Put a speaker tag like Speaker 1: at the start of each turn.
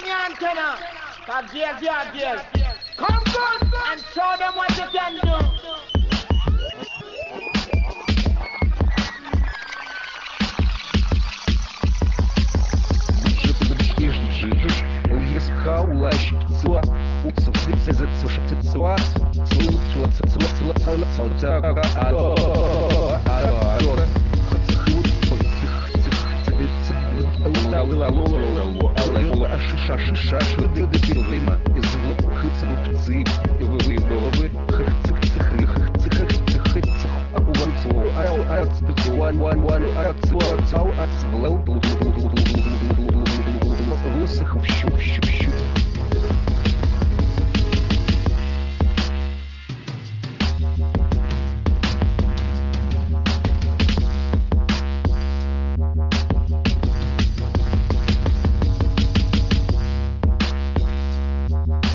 Speaker 1: on your antenna. Cause yes. Come good and show them what you can do.
Speaker 2: One,